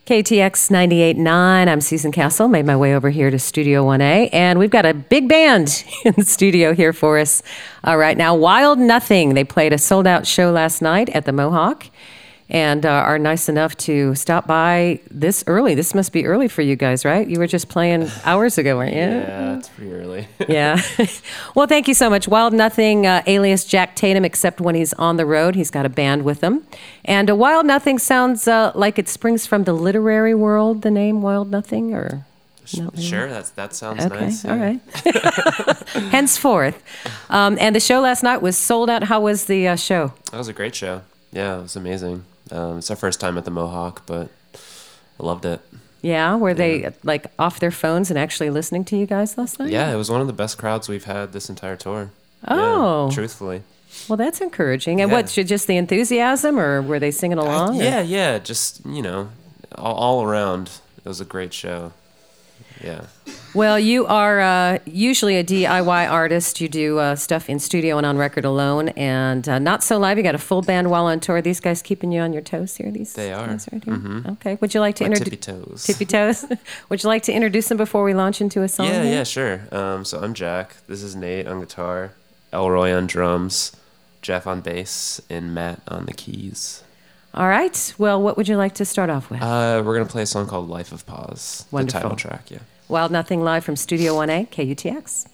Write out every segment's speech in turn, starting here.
KTX 98.9. I'm Susan Castle. Made my way over here to Studio 1A, and we've got a big band in the studio here for us right now. Wild Nothing. They played a sold-out show last night at the Mohawk and are nice enough to stop by this early. This must be early for you guys, right? You were just playing hours ago, weren't you? Yeah, it's pretty early. Yeah. Well, thank you so much. Wild Nothing, alias Jack Tatum, except when he's on the road. He's got a band with him. And Wild Nothing sounds like it springs from the literary world, the name Wild Nothing, or... Sure, that sounds okay, nice. All right. Henceforth. And the show last night was sold out. How was the show? That was a great show. Yeah, it was amazing. It's our first time at the Mohawk, but I loved it. Yeah, were they like off their phones and actually listening to you guys last night? Yeah, it was one of the best crowds we've had this entire tour. Oh. Yeah, truthfully. Well, that's encouraging. And what, just the enthusiasm, or were they singing along? Yeah, just, all around. It was a great show. Yeah. Well, you are usually a DIY artist. You do stuff in studio and on record alone, and not so live. You got a full band while on tour. These guys keeping you on your toes here. They are. Guys right here? Mm-hmm. Okay. Would you like to introduce tippy toes? Tippy toes. Would you like to introduce them before we launch into a song? Yeah, sure. So I'm Jack. This is Nate on guitar, Elroy on drums, Jeff on bass, and Matt on the keys. All right. Well, what would you like to start off with? We're gonna play a song called "Life of Pause." Wonderful. The title track. Yeah. Wild Nothing live from Studio 1A, KUTX.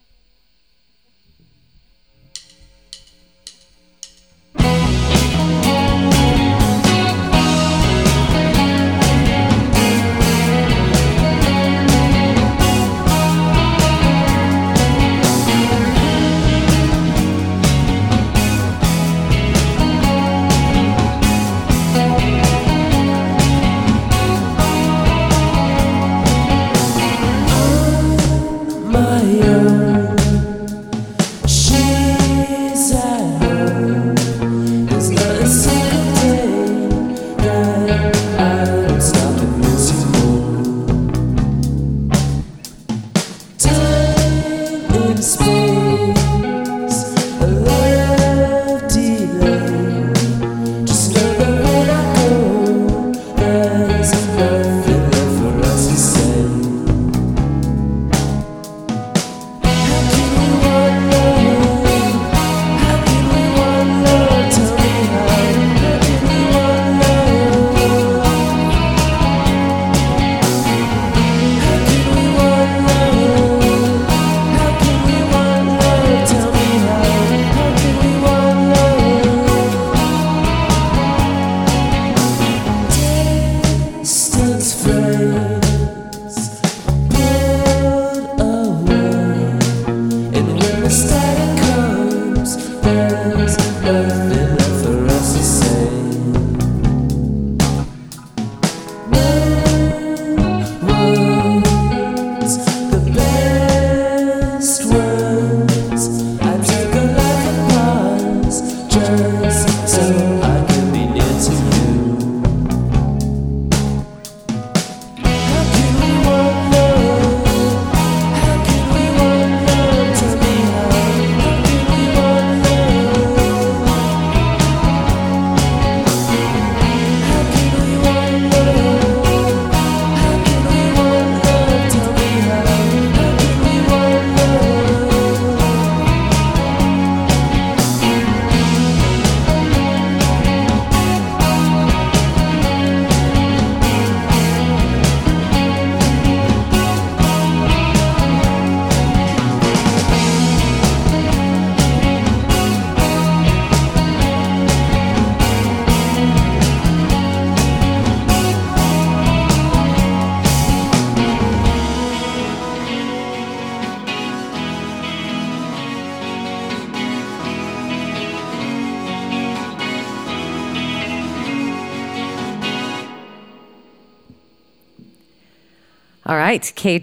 All right,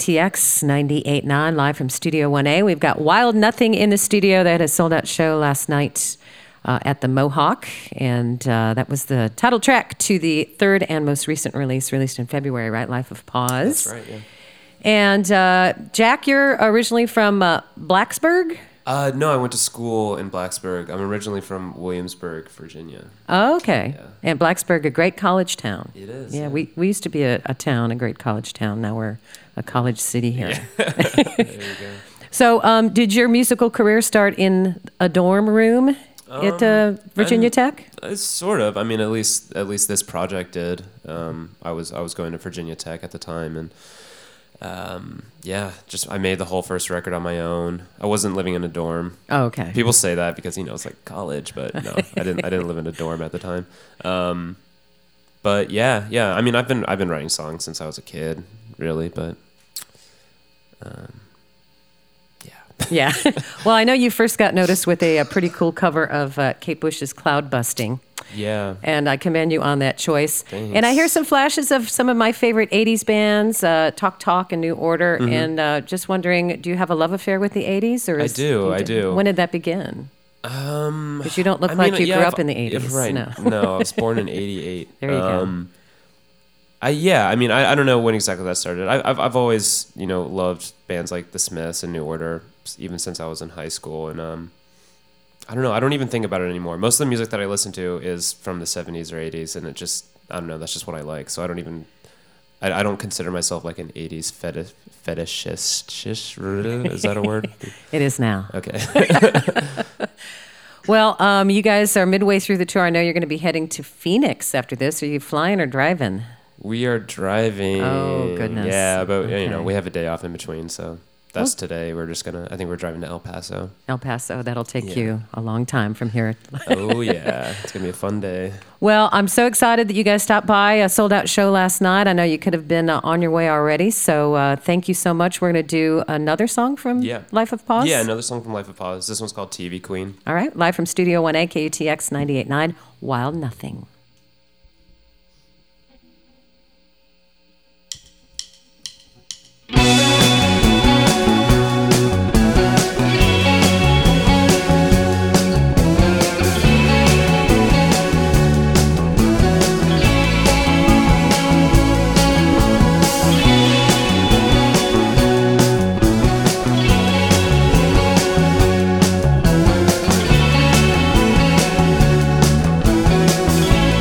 KTX 98.9 live from Studio 1A. We've got Wild Nothing in the studio. They had a sold-out show last night at the Mohawk, and that was the title track to the third and most recent release, released in February, right? Life of Pause. That's right, yeah. And Jack, you're originally from Blacksburg? No, I went to school in Blacksburg. I'm originally from Williamsburg, Virginia. Oh, okay. Yeah. And Blacksburg, a great college town. It is. Yeah, we used to be a town, a great college town. Now we're a college city here. There you go. So, did your musical career start in a dorm room at Virginia Tech? Sort of. I mean, at least this project did. I was going to Virginia Tech at the time, and I made the whole first record on my own. I wasn't living in a dorm. Oh, okay. People say that because it's like college, but no, I didn't live in a dorm at the time. But yeah. I mean, I've been writing songs since I was a kid, really. But Yeah. Well, I know you first got noticed with a pretty cool cover of Kate Bush's "Cloud Busting." yeah. And I commend you on that choice. Thanks. And I hear some flashes of some of my favorite 80s bands, Talk and New Order. Mm-hmm. And just wondering, do you have a love affair with the 80s? Or I do. When did that begin? Because you don't look I like mean, you yeah, grew I've- up in the 80s. Right. No. I was born in '88. There you go. I mean, I don't know when exactly that started. I've always, loved bands like The Smiths and New Order, even since I was in high school. And I don't know. I don't even think about it anymore. Most of the music that I listen to is from the 70s or 80s, and I don't know. That's just what I like. So I don't even. I don't consider myself like an 80s fetishist. Is that a word? It is now. Okay. Well, you guys are midway through the tour. I know you're going to be heading to Phoenix after this. Are you flying or driving? We are driving. Oh, goodness. Yeah, but Okay. we have a day off in between, so that's today. We're just I think we're driving to El Paso. El Paso. That'll take Yeah. you a long time from here. Oh yeah, it's gonna be a fun day. Well, I'm so excited that you guys stopped by a sold-out show last night. I know you could have been on your way already, so thank you so much. We're going to do another song from Yeah. Life of Pause. Yeah, another song from Life of Pause. This one's called TV Queen. All right, live from Studio 1A, KUTX 98.9, Wild Nothing. Thank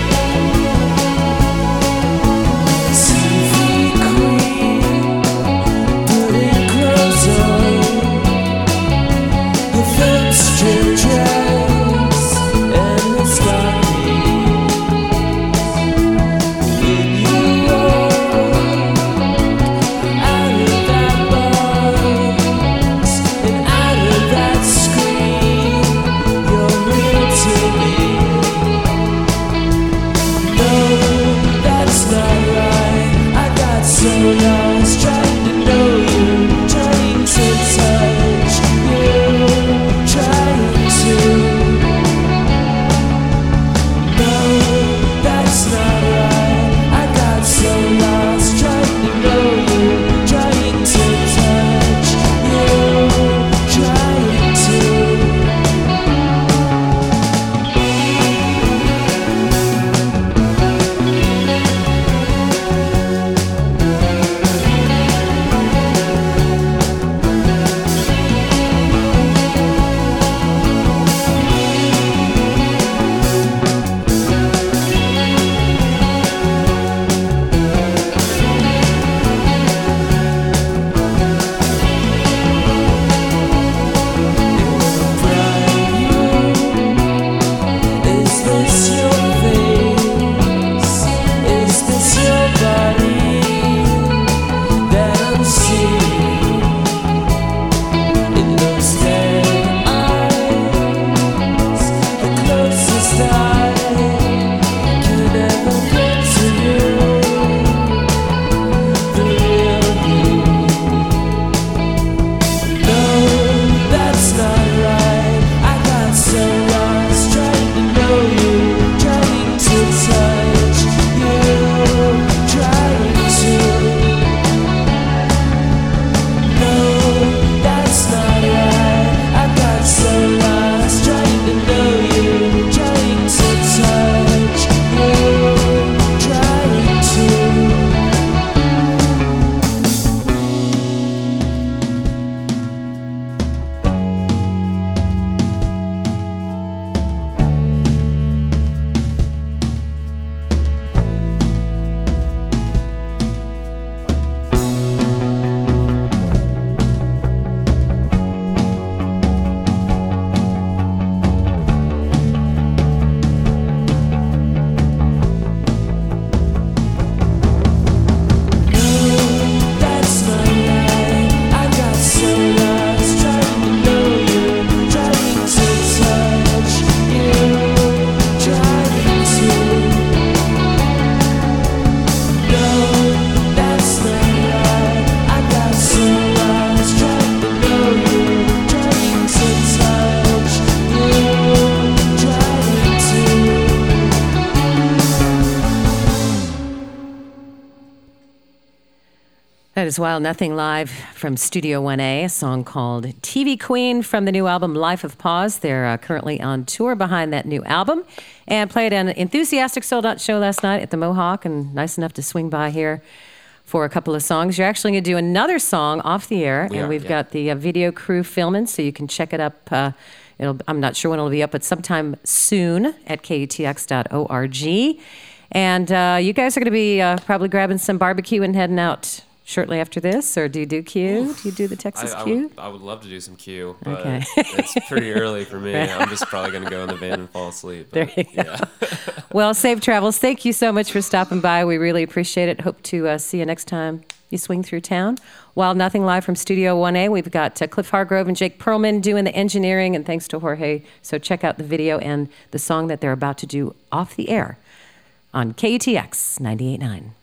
That is Wild Nothing live from Studio 1A, a song called TV Queen from the new album Life of Pause. They're currently on tour behind that new album and played an enthusiastic sold-out show last night at the Mohawk, and nice enough to swing by here for a couple of songs. You're actually going to do another song off the air, we've got the video crew filming, so you can check it up. I'm not sure when it'll be up, but sometime soon at KUTX.org. And you guys are going to be probably grabbing some barbecue and heading out shortly after this, or do you do Q? Do you do the Texas Q? I would love to do some Q, but okay. It's pretty early for me. I'm just probably going to go in the van and fall asleep. But, there you go. Well, safe travels. Thank you so much for stopping by. We really appreciate it. Hope to see you next time you swing through town. Wild Nothing live from Studio 1A. We've got Cliff Hargrove and Jake Perlman doing the engineering, and thanks to Jorge. So check out the video and the song that they're about to do off the air on KUTX 98.9.